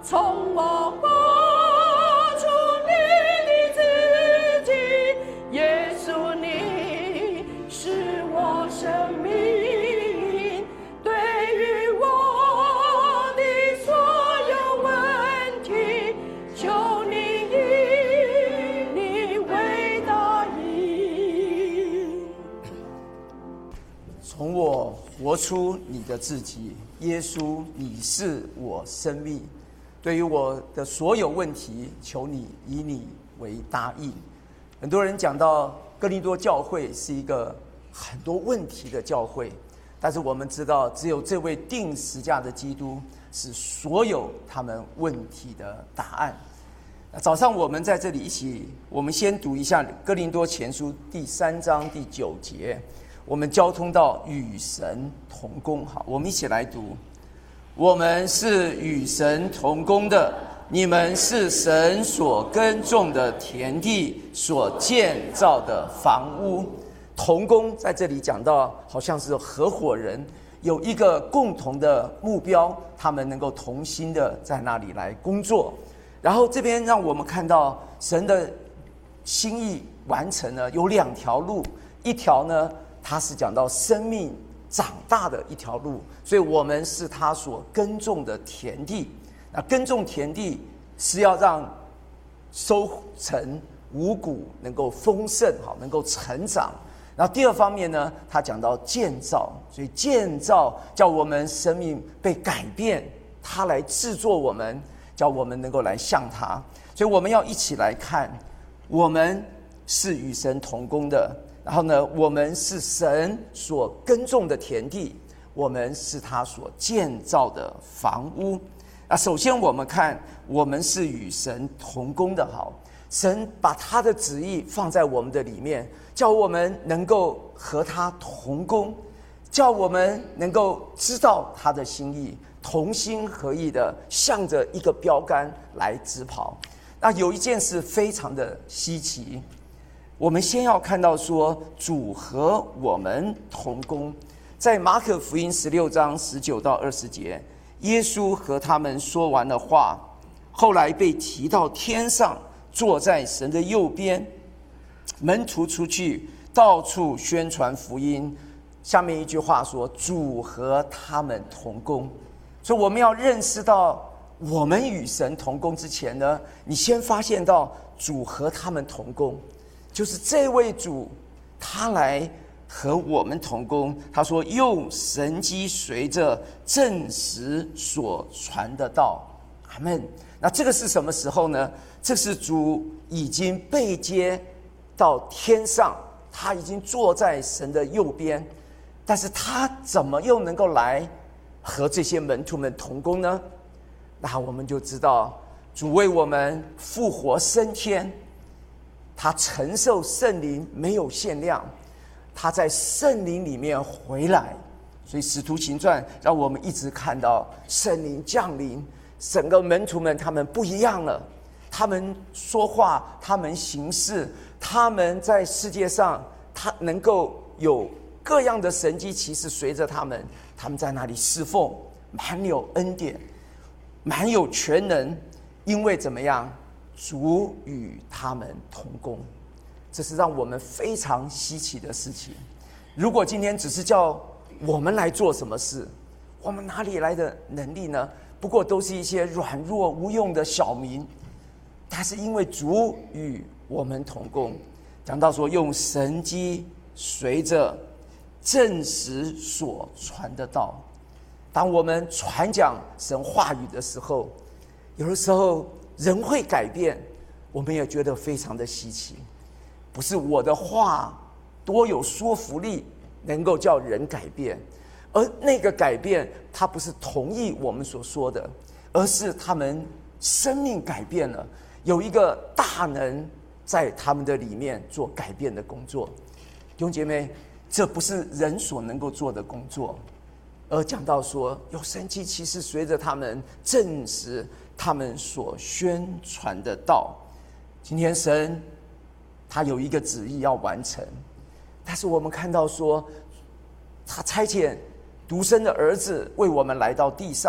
从我活出你的自己。耶稣，你是我生命，对于我的所有问题，求你以你为答应。 从我活出你的自己，耶稣，你是我生命。对于我的所有问题，求你以你为答应。很多人讲到哥林多教会是一个很多问题的教会，但是我们知道，只有这位钉十架的基督是所有他们问题的答案。早上我们在这里一起，我们先读一下哥林多前书第3章第9节，我们交通到与神同工。好，我们一起来读。我们是与神同工的，你们是神所耕种的田地，所建造的房屋。同工在这里讲到好像是合伙人，有一个共同的目标，他们能够同心的在那里来工作。然后这边让我们看到神的心意完成了，有2条路，一条呢它是讲到生命长大的一条路，所以我们是他所耕种的田地。那耕种田地是要让收成五谷能够丰盛，好，能够成长。然后第二方面呢，他讲到建造，所以建造叫我们生命被改变，他来制作我们，叫我们能够来像他。所以我们要一起来看，我们是与神同工的。然后呢，我们是神所耕种的田地，我们是他所建造的房屋。那首先我们看，我们是与神同工的。好，神把他的旨意放在我们的里面，叫我们能够和他同工，叫我们能够知道他的心意，同心合意的向着一个标杆来直跑。那有一件事非常的稀奇，我们先要看到说，主和我们同工。在马可福音16章19到20节，耶稣和他们说完了话，后来被提到天上，坐在神的右边。门徒出去，到处宣传福音。下面一句话说，主和他们同工。所以我们要认识到，我们与神同工之前呢，你先发现到主和他们同工，就是这位主他来和我们同工。他说用神机随着证实所传的道。阿们。那这个是什么时候呢？这是主已经被接到天上，他已经坐在神的右边，但是他怎么又能够来和这些门徒们同工呢？那我们就知道，主为我们复活升天，他承受圣灵没有限量，他在圣灵里面回来。所以使徒行传让我们一直看到圣灵降临，整个门徒们他们不一样了，他们说话，他们行事，他们在世界上他能够有各样的神迹奇事随着他们在那里侍奉，满有恩典，满有全能。因为怎么样？主与他们同工，这是让我们非常稀奇的事情。如果今天只是叫我们来做什么事，我们哪里来的能力呢？不过都是一些软弱无用的小民。但是因为主与我们同工，讲到说用神机随着证实所传的道。当我们传讲神话语的时候，有的时候人会改变，我们也觉得非常的稀奇。不是我的话多有说服力能够叫人改变，而那个改变它不是同意我们所说的，而是他们生命改变了，有一个大能在他们的里面做改变的工作。弟兄姐妹，这不是人所能够做的工作，而讲到说有神迹奇事随着他们证实他们所宣传的道。今天神他有一个旨意要完成，但是我们看到说他差遣独生的儿子为我们来到地上，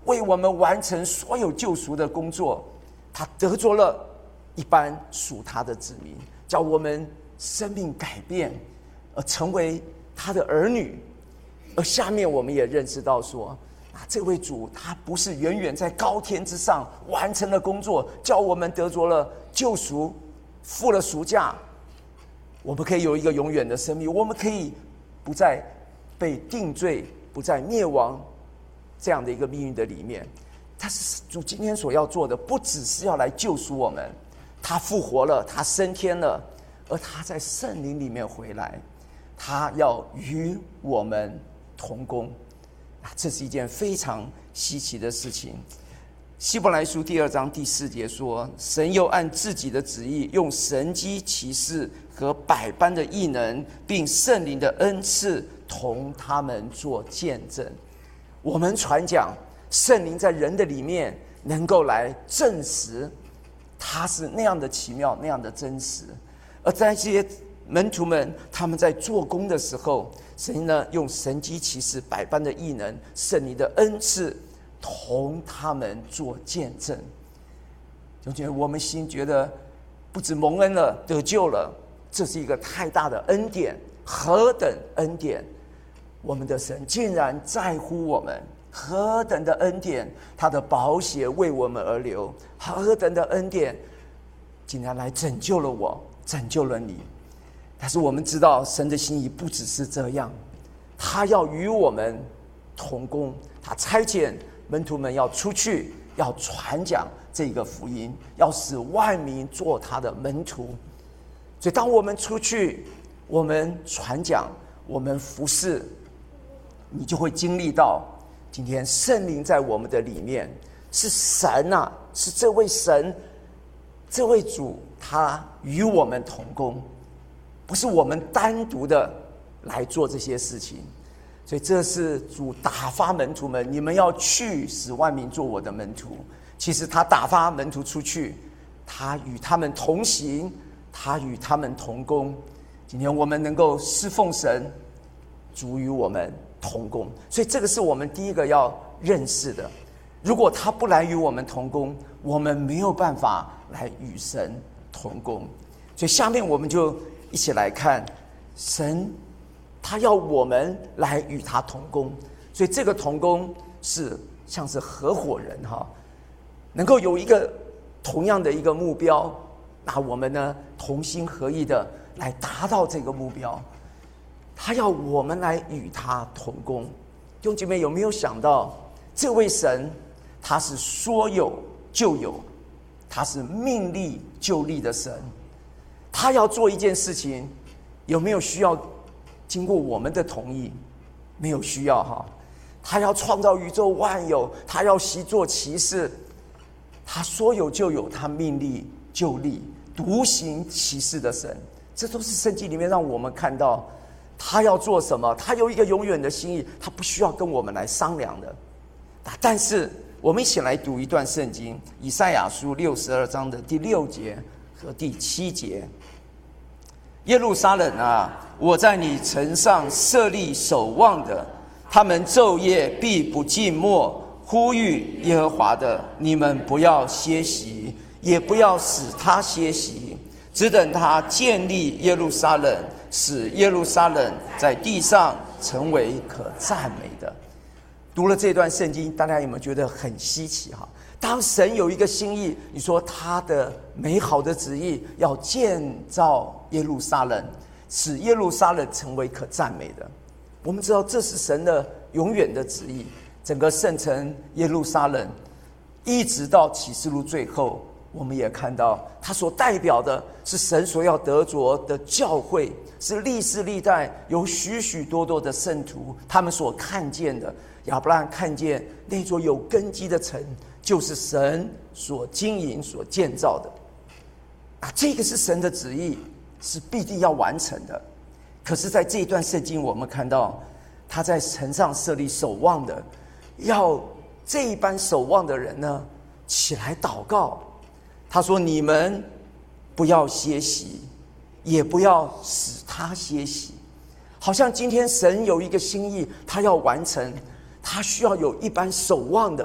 为我们完成所有救赎的工作，他得着了一般属他的子民，叫我们生命改变，而成为他的儿女。而下面我们也认识到说，这位主他不是远远在高天之上完成了工作，叫我们得着了救赎，付了赎价，我们可以有一个永远的生命，我们可以不再被定罪，不再灭亡这样的一个命运的里面。他是主今天所要做的，不只是要来救赎我们，他复活了，他升天了，而他在圣灵里面回来，他要与我们同工。这是一件非常稀奇的事情。希伯来书2章第4节说，神又按自己的旨意，用神迹奇事和百般的异能，并圣灵的恩赐，同他们做见证。我们传讲圣灵在人的里面能够来证实他是那样的奇妙，那样的真实。而在这些门徒们他们在做工的时候，神呢用神迹奇事、百般的异能、圣灵的恩赐，同他们做见证。就觉得我们心觉得不止蒙恩了，得救了，这是一个太大的恩典，何等恩典！我们的神竟然在乎我们，何等的恩典！他的宝血为我们而流，何等的恩典！竟然来拯救了我，拯救了你。但是我们知道神的心意不只是这样，他要与我们同工，他差遣门徒们要出去，要传讲这个福音，要使万民做他的门徒。所以当我们出去，我们传讲，我们服侍，你就会经历到今天圣灵在我们的里面，是神啊，是这位神，这位主，他与我们同工，不是我们单独的来做这些事情。所以这是主打发门徒们，你们要去使万民做我的门徒。其实他打发门徒出去，他与他们同行，他与他们同工。今天我们能够侍奉神，主与我们同工，所以这个是我们第一个要认识的。如果他不来与我们同工，我们没有办法来与神同工。所以下面我们就一起来看神他要我们来与他同工。所以这个同工是像是合伙人能够有一个同样的一个目标，那我们呢同心合意的来达到这个目标。他要我们来与他同工。弟兄姐妹，有没有想到这位神他是说有就有，他是命立就立的神。他要做一件事情，有没有需要经过我们的同意？没有需要他要创造宇宙万有，他要习作奇事，他说有就有，他命立就立，独行奇事的神。这都是圣经里面让我们看到他要做什么，他有一个永远的心意，他不需要跟我们来商量的。但是我们一起来读一段圣经，以赛亚书62章的第6节和第7节。耶路撒冷啊，我在你城上设立守望的，他们昼夜必不静默，呼吁耶和华的，你们不要歇息，也不要使他歇息，只等他建立耶路撒冷，使耶路撒冷在地上成为可赞美的。读了这段圣经，大家有没有觉得很稀奇当神有一个心意，你说他的美好的旨意要建造耶路撒冷，使耶路撒冷成为可赞美的。我们知道这是神的永远的旨意。整个圣城耶路撒冷一直到启示录最后，我们也看到它所代表的是神所要得着的教会，是历世历代有许许多多的圣徒他们所看见的。亚伯拉罕看见那座有根基的城，就是神所经营所建造的这个是神的旨意，是必定要完成的。可是在这一段圣经我们看到他在城上设立守望的，要这一班守望的人呢起来祷告。他说，你们不要歇息，也不要使他歇息。好像今天神有一个心意，他要完成，他需要有一班守望的，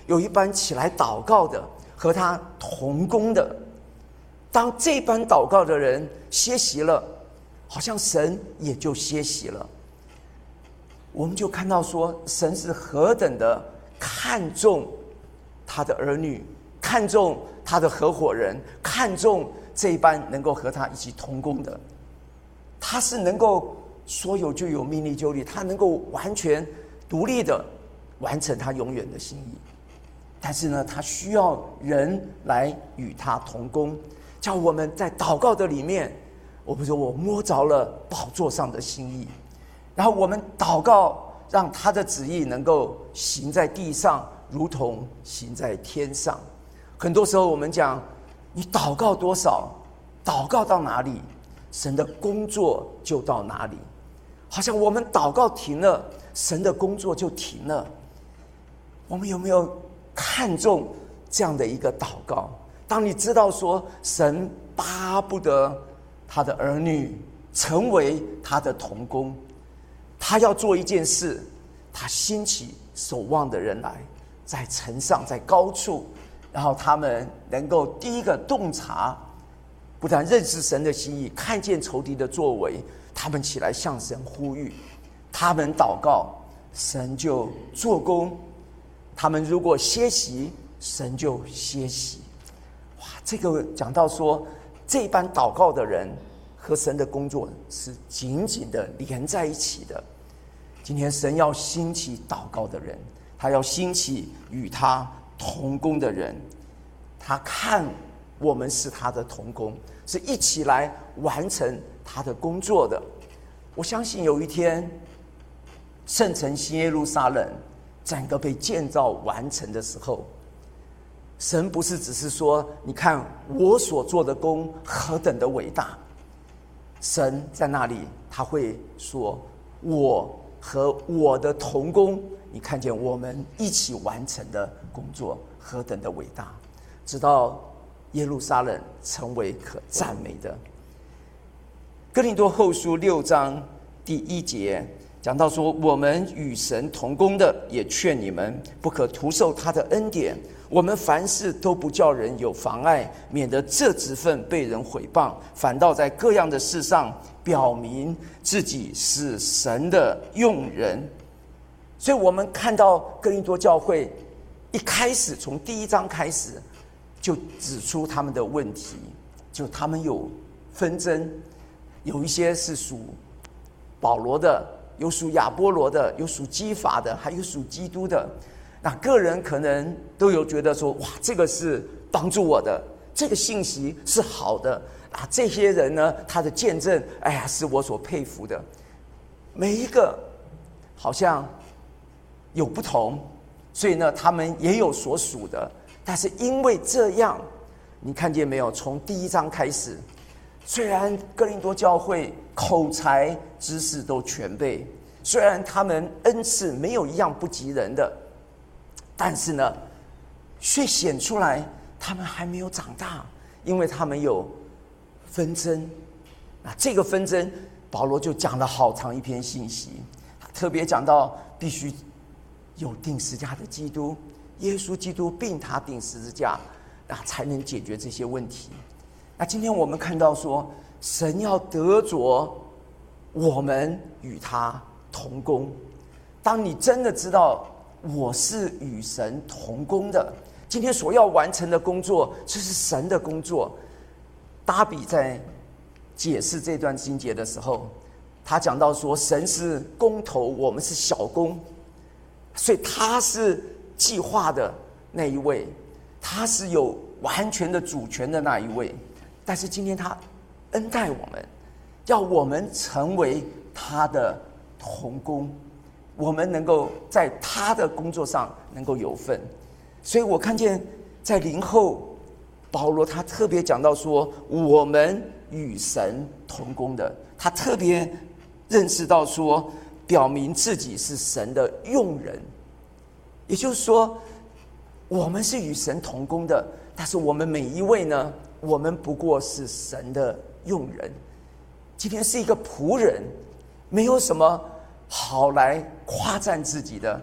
有一班起来祷告的，和他同工的。当这班祷告的人歇息了，好像神也就歇息了。我们就看到说，神是何等的看重他的儿女，看重他的合伙人，看重这一班能够和他一起同工的。他是能够说有就有，命立就立，他能够完全独立的完成他永远的心意。但是呢，他需要人来与他同工，叫我们在祷告的里面，我摸着了宝座上的心意，然后我们祷告，让他的旨意能够行在地上，如同行在天上。很多时候我们讲，你祷告多少，祷告到哪里，神的工作就到哪里。好像我们祷告停了，神的工作就停了。我们有没有看重这样的一个祷告？当你知道说，神巴不得他的儿女成为他的同工，他要做一件事，他兴起守望的人来，在城上，在高处，然后他们能够第一个洞察，不但认识神的心意，看见仇敌的作为，他们起来向神呼吁，他们祷告，神就做工。他们如果歇息，神就歇息。哇，这个讲到说，这班祷告的人和神的工作是紧紧的连在一起的。今天神要兴起祷告的人，他要兴起与他同工的人，他看我们是他的同工，是一起来完成他的工作的。我相信有一天，圣城新耶路撒冷整个被建造完成的时候，神不是只是说，你看我所做的工何等的伟大，神在那里他会说，我和我的同工，你看见我们一起完成的工作何等的伟大，直到耶路撒冷成为可赞美的。哥林多后书6章第1节讲到说，我们与神同工的，也劝你们不可徒受他的恩典。我们凡事都不叫人有妨碍，免得这职分被人毁谤，反倒在各样的事上表明自己是神的用人。所以我们看到哥林多教会一开始，从第1章开始就指出他们的问题，就他们有纷争，有一些是属保罗的，有属亚波罗的，有属基法的，还有属基督的。那个人可能都有觉得说，哇，这个是帮助我的，这个信息是好的啊。这些人呢，他的见证，哎呀，是我所佩服的。每一个好像有不同，所以呢，他们也有所属的。但是因为这样，你看见没有？从第1章开始，虽然哥林多教会口才知识都全备，虽然他们恩赐没有一样不及人的，但是呢，却显出来他们还没有长大，因为他们有纷争。那这个纷争，保罗就讲了好长一篇信息，他特别讲到必须有钉十字架的基督，耶稣基督并他钉十字架，那才能解决这些问题。那今天我们看到说，神要得着我们与他同工。当你真的知道我是与神同工的，今天所要完成的工作，这是神的工作。大比在解释这段经节的时候，他讲到说，神是工头，我们是小工，所以他是计划的那一位，他是有完全的主权的那一位。但是今天他恩待我们，要我们成为他的同工，我们能够在他的工作上能够有份。所以我看见在林后，保罗他特别讲到说，我们与神同工的，他特别认识到说，表明自己是神的用人。也就是说，我们是与神同工的，但是我们每一位呢，我们不过是神的用人。今天是一个仆人，没有什么好来夸赞自己的，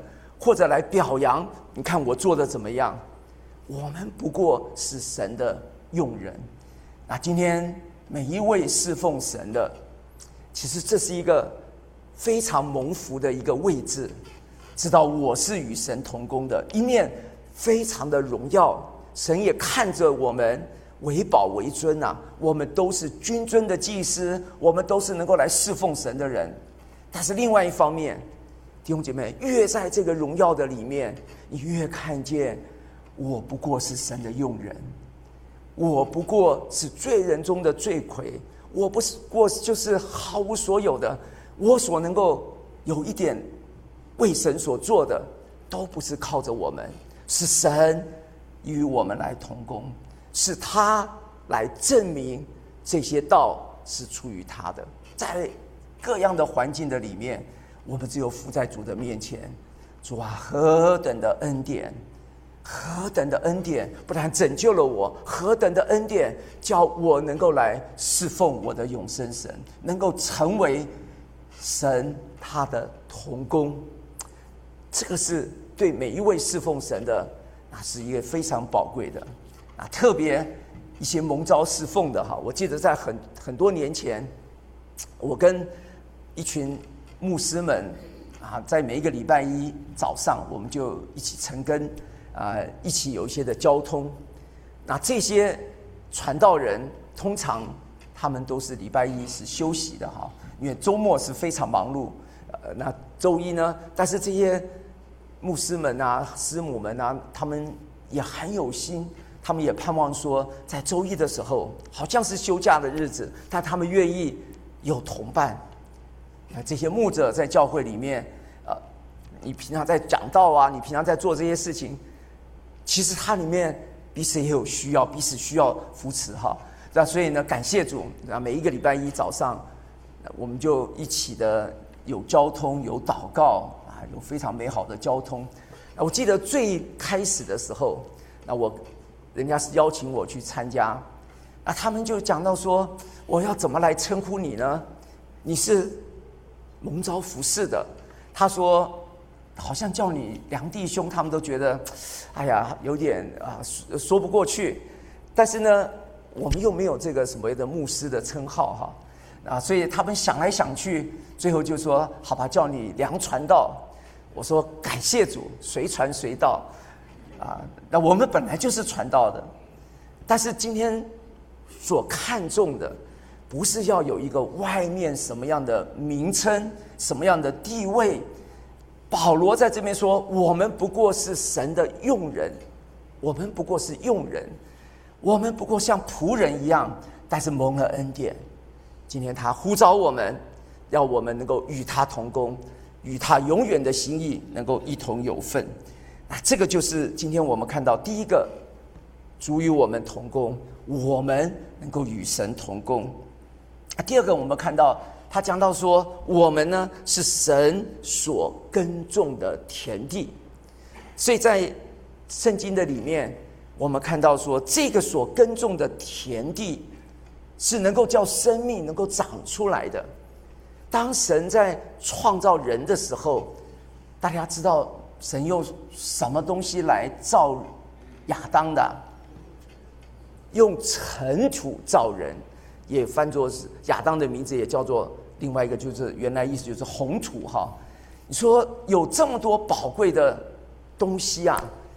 或者来表扬，你看我做的怎么样？我们不过是神的用人。那今天每一位侍奉神的，其实这是一个非常蒙福的一个位置，知道我是与神同工的，一面非常的荣耀，神也看着我们为宝为尊啊，我们都是君尊的祭司，我们都是能够来侍奉神的人。但是另外一方面，弟兄姐妹，越在这个荣耀的里面，你越看见我不过是神的用人，我不过是罪人中的罪魁，我不过就是毫无所有的，我所能够有一点为神所做的，都不是靠着我们，是神与我们来同工，是他来证明这些道是出于他的。在各样的环境的里面，我们只有伏在主的面前，主啊，何等的恩典，何等的恩典，不但拯救了我，何等的恩典，叫我能够来侍奉我的永生神，能够成为神他的同工。这个是对每一位侍奉神的，那是一个非常宝贵的。特别一些蒙召侍奉的哈，我记得在很多年前，我跟一群牧师们在每一个礼拜一早上，我们就一起晨更，一起有一些的交通。那这些传道人通常他们都是礼拜一是休息的哈，因为周末是非常忙碌。那周一呢，但是这些牧师们师母们他们也很有心，他们也盼望说，在周一的时候，好像是休假的日子，但他们愿意有同伴。这些牧者在教会里面，你平常在讲道你平常在做这些事情，其实它里面彼此也有需要，彼此需要扶持哈。那所以呢，感谢主，每一个礼拜一早上，我们就一起的有交通，有祷告有非常美好的交通。我记得最开始的时候，人家是邀请我去参加，他们就讲到说，我要怎么来称呼你呢？你是蒙召服侍的，他说好像叫你梁弟兄，他们都觉得哎呀有点说不过去。但是呢，我们又没有这个所谓的牧师的称号哈，所以他们想来想去，最后就说好吧，叫你梁传道。我说感谢主，随传随到那我们本来就是传道的，但是今天所看重的不是要有一个外面什么样的名称，什么样的地位。保罗在这边说，我们不过是神的用人，我们不过是用人，我们不过像仆人一样，但是蒙了恩典。今天他呼召我们，要我们能够与他同工，与他永远的心意能够一同有份。这个就是今天我们看到第一个，主与我们同工，我们能够与神同工。第二个，我们看到他讲到说，我们呢是神所耕种的田地。所以在圣经的里面，我们看到说，这个所耕种的田地是能够叫生命能够长出来的。当神在创造人的时候，大家知道神用什么东西来造亚当的？用尘土造人，也翻作是亚当的名字也叫做另外一个，就是原来意思就是红土哈。你说有这么多宝贵的东西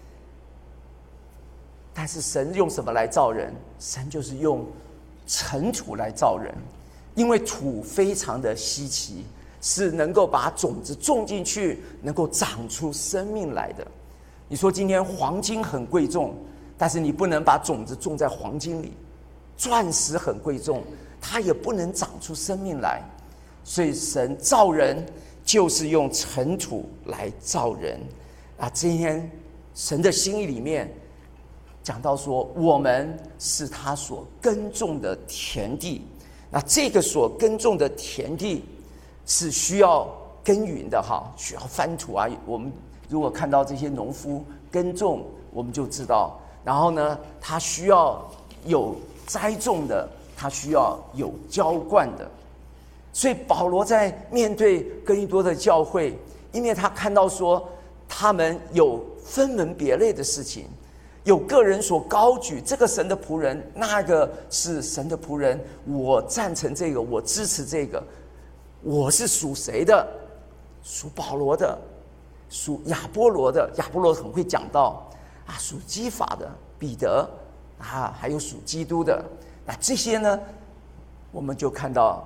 但是神用什么来造人？神就是用尘土来造人，因为土非常的稀奇，是能够把种子种进去，能够长出生命来的。你说今天黄金很贵重，但是你不能把种子种在黄金里，钻石很贵重，它也不能长出生命来。所以神造人就是用尘土来造人今天神的心意里面讲到说，我们是他所耕种的田地。那这个所耕种的田地是需要耕耘的需要翻土我们如果看到这些农夫耕种，我们就知道。然后呢，他需要有栽种的，他需要有浇灌的。所以保罗在面对哥林多的教会，因为他看到说， 他们有分门别类的事情，有个人所高举这个神的仆人，那个是神的仆人，我赞成这个，我支持这个，我是属谁的？属保罗的，属亚波罗的。亚波罗很会讲道啊，属基法的彼得啊，还有属基督的。那这些呢，我们就看到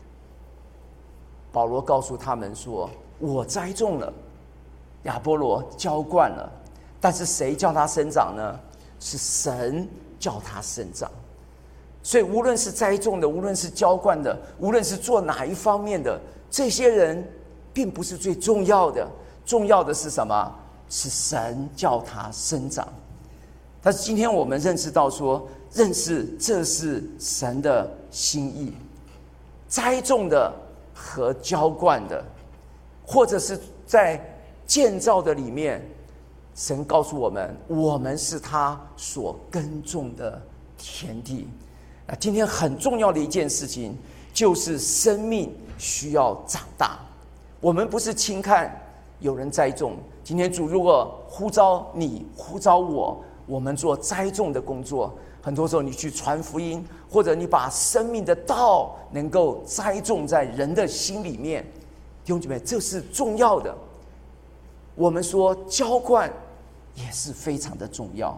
保罗告诉他们说：我栽种了，亚波罗浇灌了，但是谁叫他生长呢？是神叫他生长。所以无论是栽种的，无论是浇灌的，无论是做哪一方面的，这些人并不是最重要的，重要的是什么？是神叫他生长。但是今天我们认识到说，认识这是神的心意，栽种的和浇灌的，或者是在建造的里面，神告诉我们，我们是他所耕种的田地。那今天很重要的一件事情，就是生命需要长大。我们不是轻看有人栽种，今天主如果呼召你，呼召我们做栽种的工作，很多时候你去传福音，或者你把生命的道能够栽种在人的心里面，弟兄姐妹，这是重要的。我们说浇灌也是非常的重要，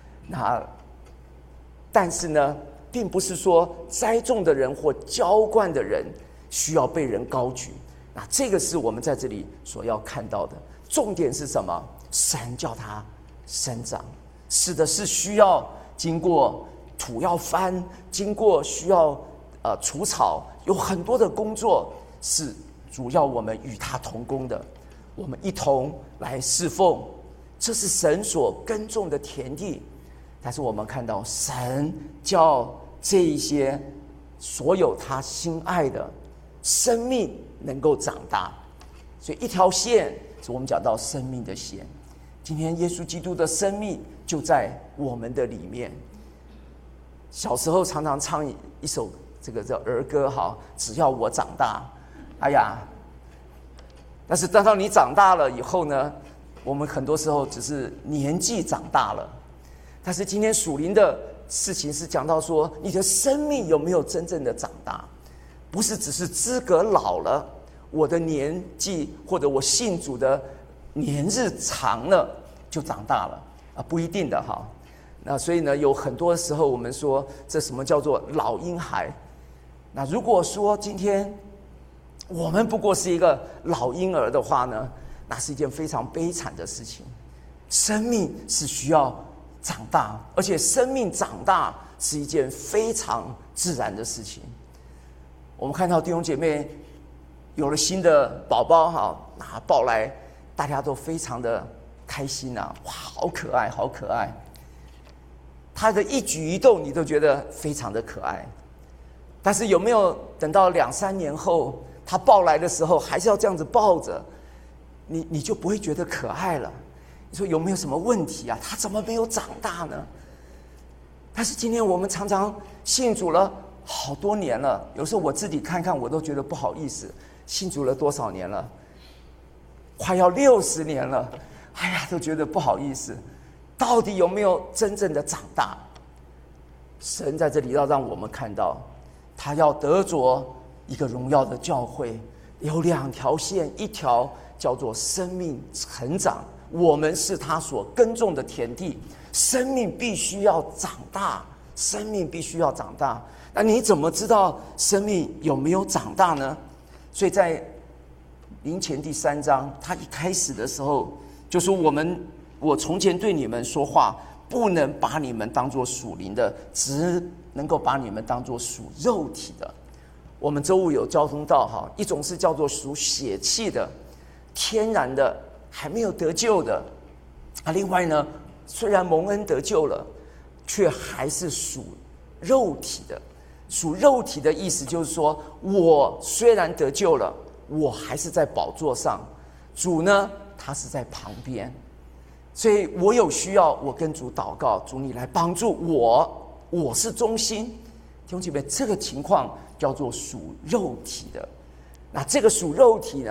但是呢，并不是说栽种的人或浇灌的人需要被人高举。那这个是我们在这里所要看到的重点是什么？神叫它生长，是的，是需要经过土要翻，经过需要除草，有很多的工作是主要我们与他同工的，我们一同来侍奉，这是神所耕种的田地。但是我们看到神叫这一些所有他心爱的生命能够长大，所以一条线是我们讲到生命的线。今天耶稣基督的生命就在我们的里面。小时候常常唱一首这个叫儿歌，好，只要我长大。哎呀，但是等到你长大了以后呢，我们很多时候只是年纪长大了。但是今天属灵的事情是讲到说，你的生命有没有真正的长大？不是只是资格老了，我的年纪或者我信主的年日长了就长大了啊，不一定的哈。那所以呢，有很多时候我们说这什么叫做老婴孩？那如果说今天我们不过是一个老婴儿的话呢，那是一件非常悲惨的事情。生命是需要长大，而且生命长大是一件非常自然的事情。我们看到弟兄姐妹有了新的宝宝哈，那抱来大家都非常的开心啊，哇，好可爱，好可爱。他的一举一动你都觉得非常的可爱。但是有没有等到2-3年后，他抱来的时候还是要这样子抱着，你就不会觉得可爱了？你说有没有什么问题啊？他怎么没有长大呢？但是今天我们常常信主了好多年了，有时候我自己看看我都觉得不好意思，信主了多少年了？快要60年了，哎呀，都觉得不好意思。到底有没有真正的长大？神在这里要让我们看到，他要得着一个荣耀的教会，有2条线，一条叫做生命成长，我们是他所耕种的田地，生命必须要长大，生命必须要长大。那你怎么知道生命有没有长大呢？所以在林前第3章，他一开始的时候就说，我从前对你们说话，不能把你们当作属灵的，只能够把你们当作属肉体的。我们周五有交通道哈，一种是叫做属血气的，天然的，还没有得救的啊。另外呢，虽然蒙恩得救了，却还是属肉体的。属肉体的意思就是说，我虽然得救了，我还是在宝座上，主呢，他是在旁边。所以我有需要，我跟主祷告，主你来帮助我，我是中心。弟兄姐妹，这个情况叫做属肉体的。那这个属肉体呢，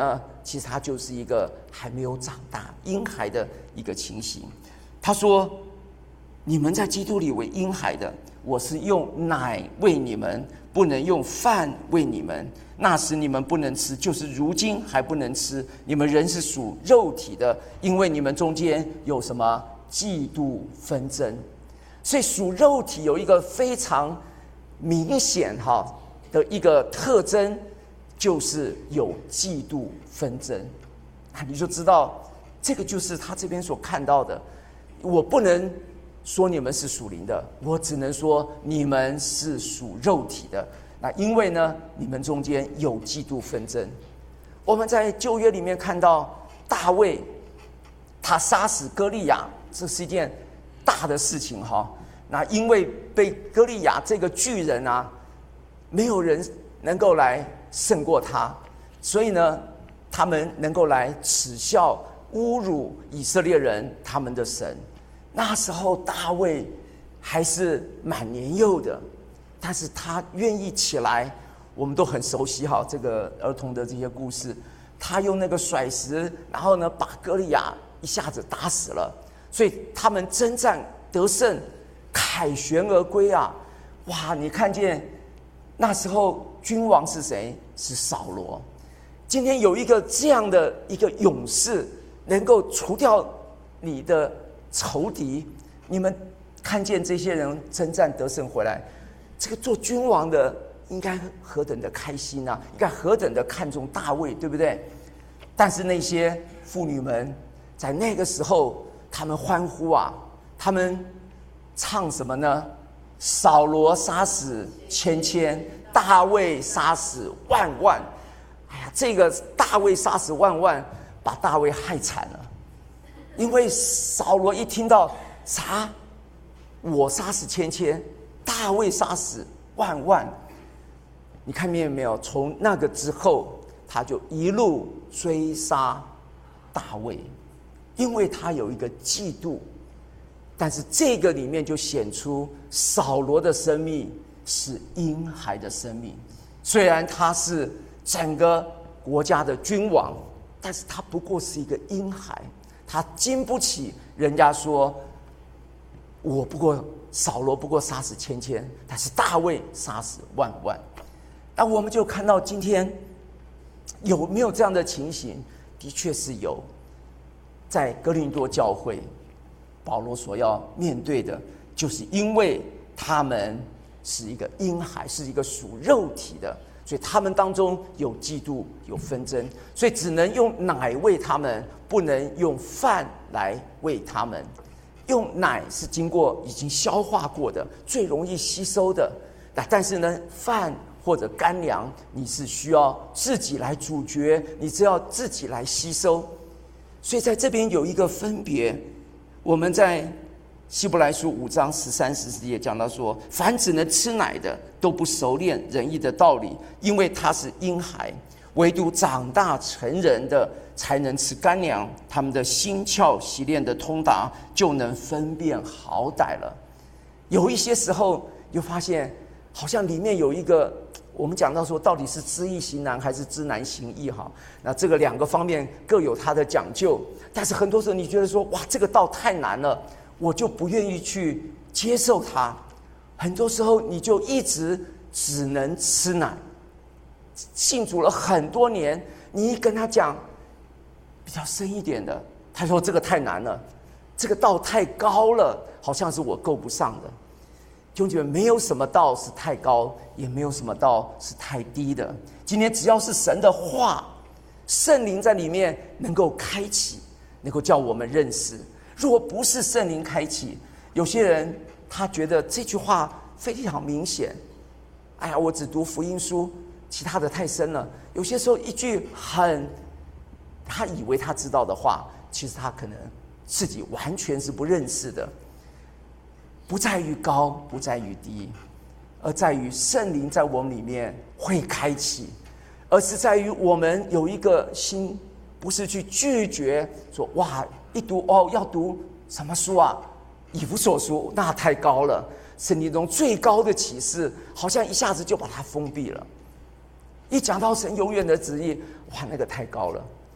其实他就是一个还没有长大婴孩的一个情形。他说：你们在基督里为婴孩的，我是用奶喂你们，不能用饭喂你们。那时你们不能吃，就是如今还不能吃。你们人是属肉体的，因为你们中间有什么嫉妒纷争。所以属肉体有一个非常明显的一个特征，就是有嫉妒纷争。你就知道这个就是他这边所看到的。我不能说你们是属灵的，我只能说你们是属肉体的。那因为呢，你们中间有嫉妒纷争。我们在旧约里面看到大卫，他杀死歌利亚，这是一件大的事情那因为被歌利亚这个巨人没有人能够来胜过他，所以呢，他们能够来耻笑、侮辱以色列人他们的神。那时候大卫还是蛮年幼的，但是他愿意起来。我们都很熟悉这个儿童的这些故事。他用那个甩石，然后呢把歌利亚一下子打死了，所以他们征战得胜，凯旋而归哇！你看见那时候君王是谁？是扫罗。今天有一个这样的一个勇士，能够除掉你的仇敌，你们看见这些人征战得胜回来，这个做君王的应该何等的开心应该何等的看重大卫，对不对？但是那些妇女们在那个时候，他们欢呼他们唱什么呢？扫罗杀死千千，大卫杀死万万。这个大卫杀死万万，把大卫害惨了。因为扫罗一听到啥，我杀死千千，大卫杀死万万，你看见没有？从那个之后，他就一路追杀大卫，因为他有一个嫉妒。但是这个里面就显出扫罗的生命是婴孩的生命，虽然他是整个国家的君王，但是他不过是一个婴孩，他经不起人家说扫罗不过杀死千千，但是大卫杀死万万。那我们就看到今天有没有这样的情形？的确是有。在哥林多教会，保罗所要面对的，就是因为他们是一个婴孩，是一个属肉体的，所以他们当中有嫉妒，有纷争，所以只能用奶喂他们，不能用饭来喂他们。用奶是经过已经消化过的，最容易吸收的。但是呢，饭或者干粮，你是需要自己来咀嚼，你只要自己来吸收。所以在这边有一个分别。我们在希伯来书5章13、14节讲到说，凡只能吃奶的，都不熟练仁义的道理，因为他是婴孩；唯独长大成人的，才能吃干粮。他们的心窍习练的通达，就能分辨好歹了。有一些时候，又发现好像里面有一个，我们讲到说，到底是知易行难还是知难行易那这个两个方面各有它的讲究。但是很多时候你觉得说，哇，这个道太难了，我就不愿意去接受它。很多时候你就一直只能吃奶。信主了很多年，你一跟他讲比较深一点的，他说这个太难了，这个道太高了，好像是我够不上的。就觉得没有什么道是太高，也没有什么道是太低的。今天只要是神的话，圣灵在里面能够开启，能够叫我们认识。如果不是圣灵开启，有些人他觉得这句话非常明显，哎呀，我只读福音书，其他的太深了。有些时候一句他以为他知道的话，其实他可能自己完全是不认识的。不在于高，不在于低，而在于圣灵在我们里面会开启，而是在于我们有一个心，不是去拒绝说，哇，一读要读什么书以弗所书，那太高了，圣经中最高的启示，好像一下子就把它封闭了。一讲到神永远的旨意，哇，那个太高了。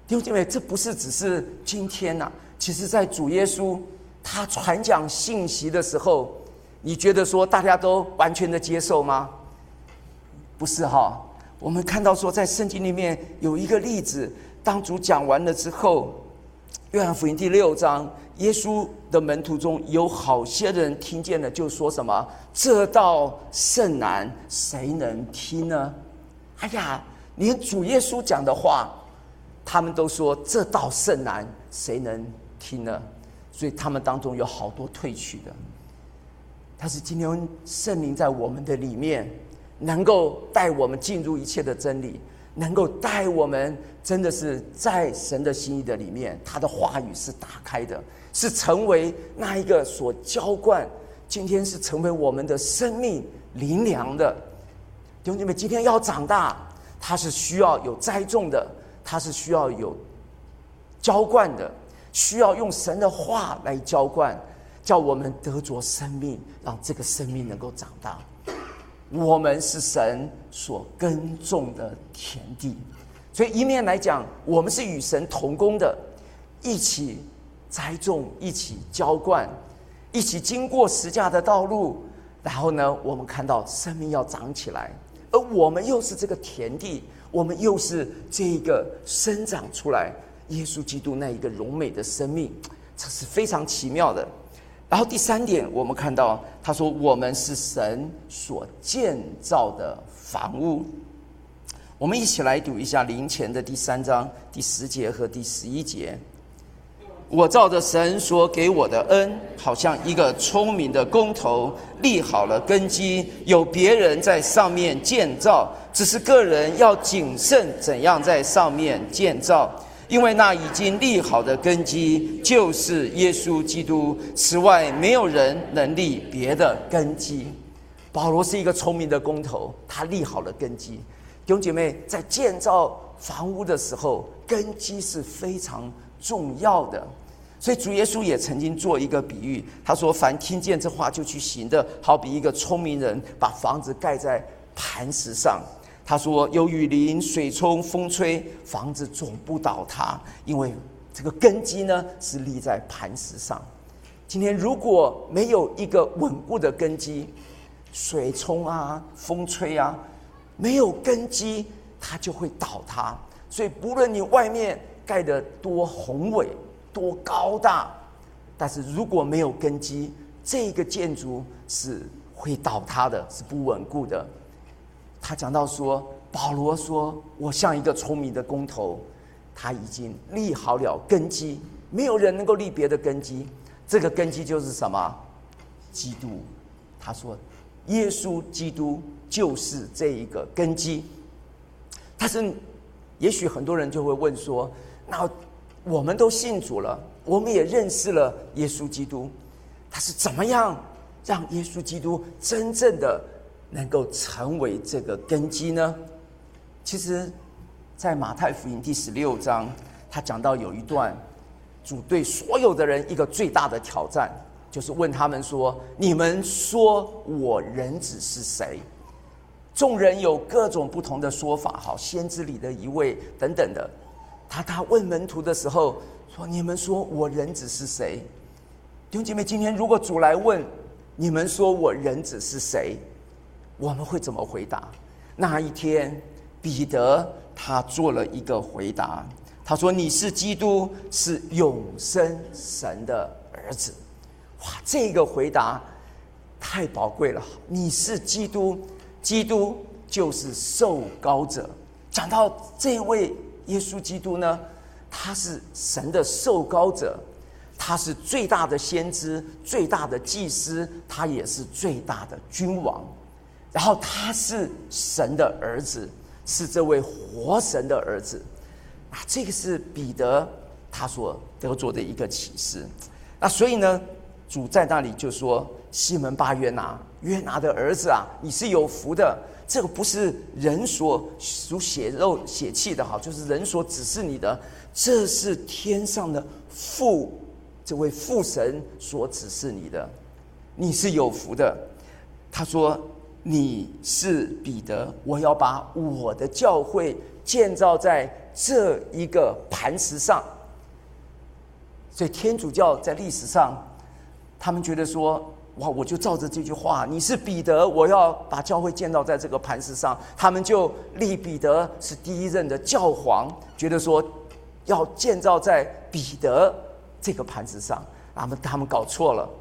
弟兄姐妹，这不是只是今天啊，其实在主耶稣他传讲信息的时候，你觉得说大家都完全的接受吗？不是哈。我们看到说在圣经里面有一个例子，当主讲完了之后，约翰福音第6章，耶稣的门徒中有好些人听见了，就说什么：这道甚难，谁能听呢？哎呀，连主耶稣讲的话，他们都说这道甚难，谁能听呢？所以他们当中有好多退去的。但是今天圣灵在我们的里面，能够带我们进入一切的真理，能够带我们真的是在神的心意的里面，他的话语是打开的，是成为那一个所浇灌，今天是成为我们的生命灵粮的。弟兄姐妹，今天要长大，它是需要有栽种的，它是需要有浇灌的，需要用神的话来浇灌，叫我们得着生命，让这个生命能够长大。我们是神所耕种的田地，所以一面来讲，我们是与神同工的，一起栽种，一起浇灌，一起经过十架的道路，然后呢，我们看到生命要长起来，而我们又是这个田地，我们又是这一个生长出来耶稣基督那一个荣美的生命，这是非常奇妙的。然后第3点，我们看到他说我们是神所建造的房屋。我们一起来读一下林前的第3章第10节和第11节。我照着神所给我的恩，好像一个聪明的工头，立好了根基，有别人在上面建造，只是个人要谨慎怎样在上面建造。因为那已经立好的根基就是耶稣基督，此外没有人能立别的根基。保罗是一个聪明的工头，他立好了根基。弟兄姐妹，在建造房屋的时候，根基是非常重要的。所以主耶稣也曾经做一个比喻，他说凡听见这话就去行的，好比一个聪明人把房子盖在磐石上。他说有雨淋、水冲、风吹，房子总不倒塌，因为这个根基呢是立在磐石上。今天如果没有一个稳固的根基，水冲啊、风吹啊，没有根基它就会倒塌。所以不论你外面盖得多宏伟、多高大，但是如果没有根基，这个建筑是会倒塌的，是不稳固的。他讲到说，保罗说我像一个聪明的工头，他已经立好了根基，没有人能够立别的根基。这个根基就是什么？基督。他说耶稣基督就是这一个根基。但是也许很多人就会问说，那我们都信主了，我们也认识了耶稣基督，他是怎么样让耶稣基督真正的能够成为这个根基呢？其实在马太福音第16章，他讲到有一段主对所有的人一个最大的挑战，就是问他们说，你们说我人子是谁？众人有各种不同的说法，好，先知里的一位等等的。他问门徒的时候说，你们说我人子是谁？弟兄姐妹，今天如果主来问你们说我人子是谁，我们会怎么回答？那一天彼得他做了一个回答，他说你是基督，是永生神的儿子。哇，这个回答太宝贵了。你是基督，基督就是受膏者。讲到这位耶稣基督呢，他是神的受膏者，他是最大的先知，最大的祭司，他也是最大的君王。然后他是神的儿子，是这位活神的儿子。这个是彼得他所得着的一个启示。那所以呢，主在那里就说，西门巴约拿，约拿的儿子啊，你是有福的。这个不是人所属血肉血气的，就是人所指示你的，这是天上的父，这位父神所指示你的，你是有福的。他说你是彼得，我要把我的教会建造在这一个磐石上。所以天主教在历史上，他们觉得说，哇，我就照着这句话，你是彼得，我要把教会建造在这个磐石上，他们就立彼得是第一任的教皇，觉得说要建造在彼得这个磐石上。他们搞错了，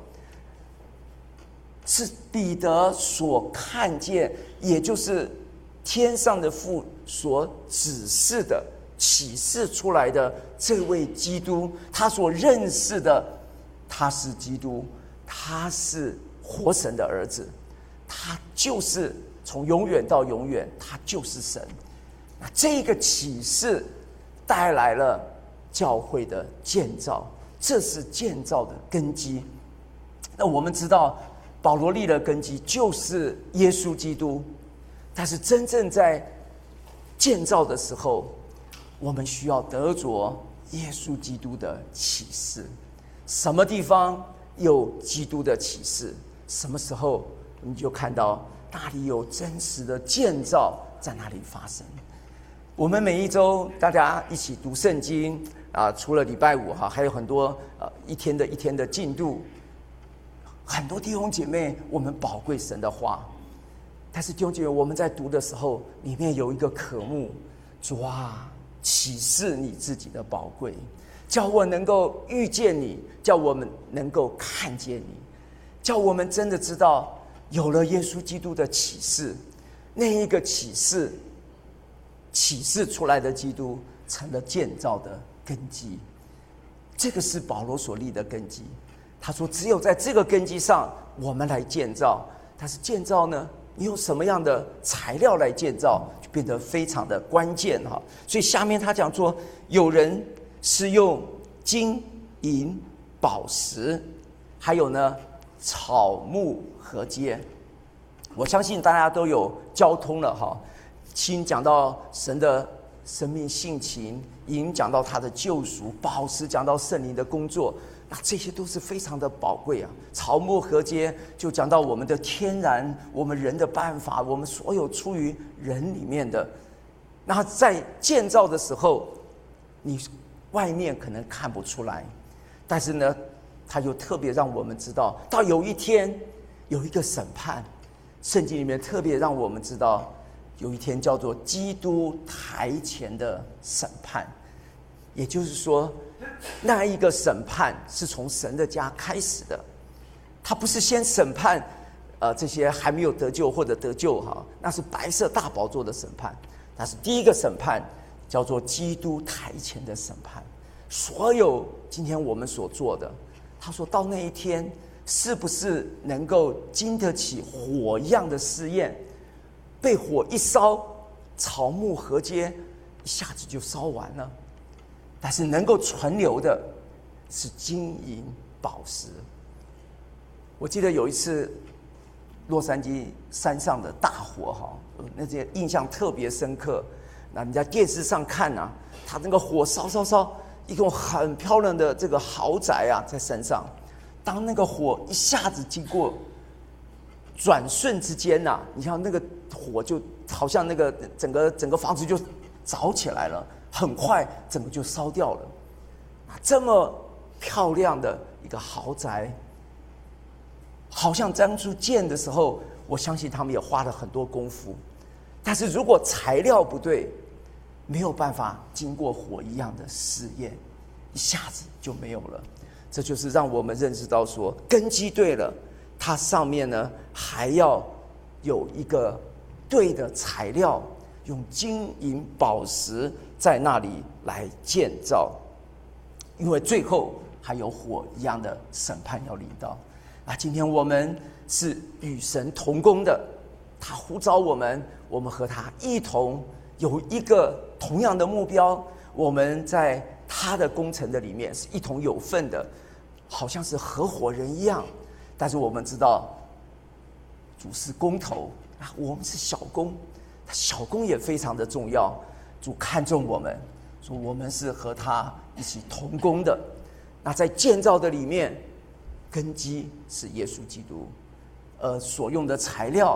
是彼得所看见，也就是天上的父所指示的启示出来的这位基督，他所认识的，他是基督，他是活神的儿子，他就是从永远到永远，他就是神。那这个启示带来了教会的建造，这是建造的根基。那我们知道保罗立的根基就是耶稣基督，但是真正在建造的时候，我们需要得着耶稣基督的启示。什么地方有基督的启示，什么时候你就看到那里有真实的建造在那里发生。我们每一周大家一起读圣经除了礼拜五还有很多一天的进度。很多弟兄姐妹，我们宝贵神的话，但是弟兄姐妹，我们在读的时候，里面有一个渴慕，主啊，启示你自己的宝贵，叫我能够遇见你，叫我们能够看见你，叫我们真的知道，有了耶稣基督的启示，那一个启示出来的基督，成了建造的根基。这个是保罗所立的根基。他说只有在这个根基上我们来建造，但是建造呢，你用什么样的材料来建造，就变得非常的关键。所以下面他讲说，有人是用金银宝石，还有呢草木禾秸。我相信大家都有交通了金讲到神的生命性情，银讲到他的救赎，宝石讲到圣灵的工作，那这些都是非常的宝贵啊。草木禾秸就讲到我们的天然，我们人的办法，我们所有出于人里面的。那在建造的时候，你外面可能看不出来，但是呢，他就特别让我们知道，到有一天有一个审判，圣经里面特别让我们知道，有一天叫做基督台前的审判。也就是说，那一个审判是从神的家开始的，他不是先审判这些还没有得救或者得救那是白色大宝座的审判。但是第一个审判叫做基督台前的审判，所有今天我们所做的，他说到那一天是不是能够经得起火一样的试验，被火一烧，草木禾秸一下子就烧完了，但是能够存留的是金银宝石。我记得有一次洛杉矶山上的大火那些印象特别深刻。那你在电视上看它那个火烧一种很漂亮的这个豪宅在山上，当那个火一下子经过转瞬之间你像那个火就好像那个整个房子就着起来了，很快整个就烧掉了。这么漂亮的一个豪宅，好像当初建的时候，我相信他们也花了很多功夫，但是如果材料不对，没有办法经过火一样的试验，一下子就没有了。这就是让我们认识到说，根基对了，它上面呢还要有一个对的材料，用金银宝石在那里来建造，因为最后还有火一样的审判要临到。今天我们是与神同工的，他呼召我们和他一同有一个同样的目标，我们在他的工程的里面是一同有份的，好像是合伙人一样。但是我们知道主是工头我们是小工，小工也非常的重要。主看重我们，说我们是和他一起同工的。那在建造的里面，根基是耶稣基督，所用的材料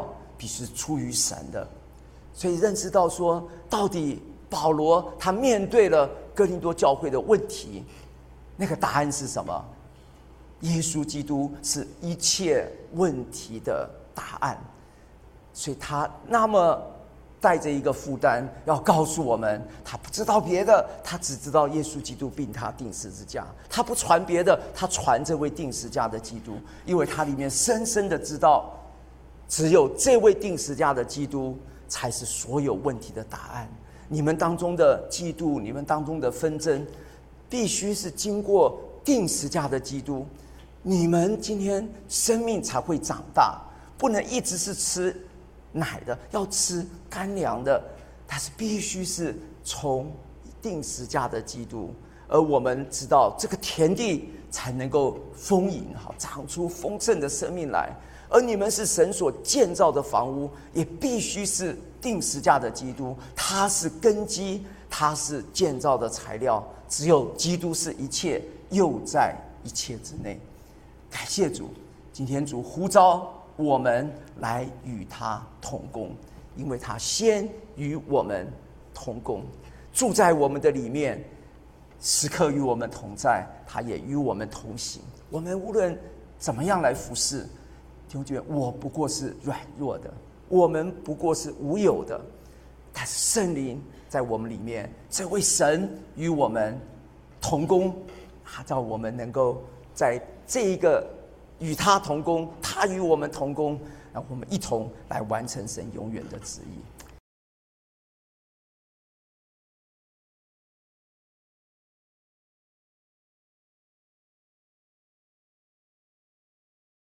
必须是出于神的。所以认识到说，到底保罗他面对了哥林多教会的问题，那个答案是什么？耶稣基督是一切问题的答案。所以他那么带着一个负担，要告诉我们，他不知道别的，他只知道耶稣基督并他钉十字架。他不传别的，他传这位钉十字架的基督，因为他里面深深的知道，只有这位钉十字架的基督才是所有问题的答案。你们当中的嫉妒，你们当中的纷争，必须是经过钉十字架的基督，你们今天生命才会长大。不能一直是吃奶的，要吃干粮的，但是必须是从钉十字架的基督。而我们知道，这个田地才能够丰盈，长出丰盛的生命来。而你们是神所建造的房屋，也必须是钉十字架的基督，他是根基，他是建造的材料。只有基督是一切，又在一切之内。感谢主，今天主呼召我们来与他同工，因为他先与我们同工，住在我们的里面，时刻与我们同在，他也与我们同行。我们无论怎么样来服侍，弟兄姐妹，我不过是软弱的，我们不过是无有的，但是圣灵在我们里面，这位神与我们同工，他叫我们能够在这一个与他同工，他与我们同工，让我们一同来完成神永远的旨意。